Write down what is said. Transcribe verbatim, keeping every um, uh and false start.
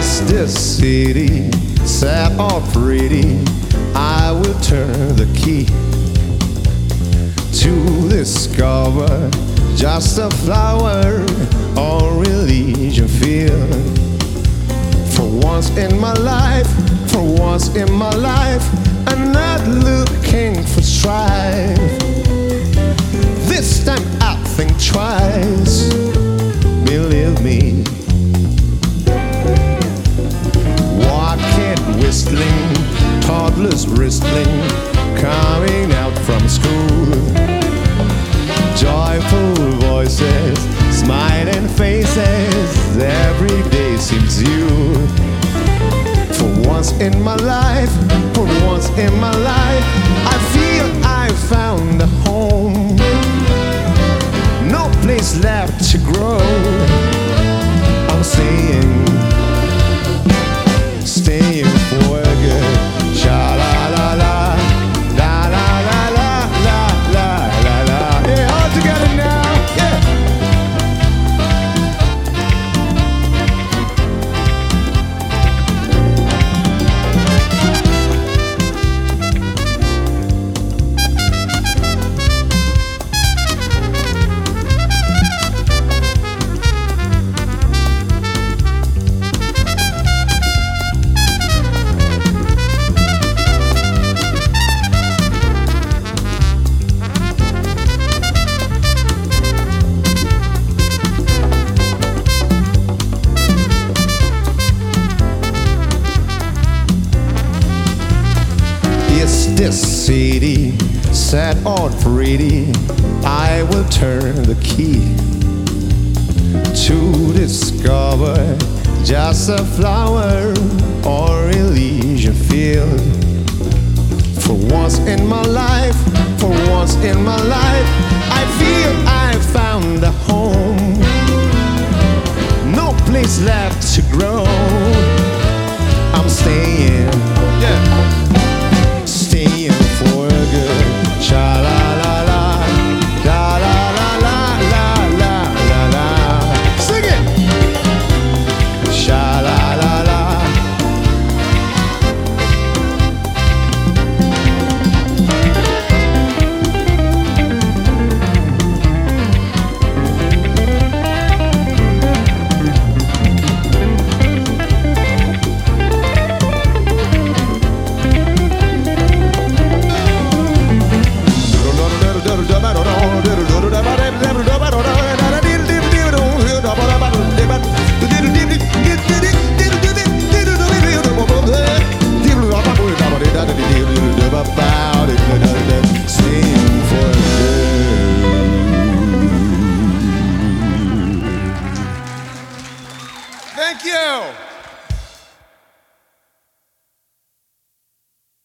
Is this city sad or pretty? I will turn the key to discover just a flower or religion feel. For once in my life, for once in my life, I'm not looking for strife. This time I'll think twice, believe me. Walking, whistling, toddlers wrestling, coming out from school. Joyful voices, smiling faces, every day seems you. For once in my life, for once in my life, I feel I found a home. No place left to grow. I'm staying, staying for good. Sha la la la, la la la la la la la la. Yeah, all together now. Yeah. Is this city sad or pretty? I will turn the key to discover just a flower or Elysian field. For once in my life, for once in my life, I feel I found a home. No place left to grow. I'm staying, yeah. Staying for good. Sha la la la, la la la la la la la la. Sing it. Sha la la la. Thank you.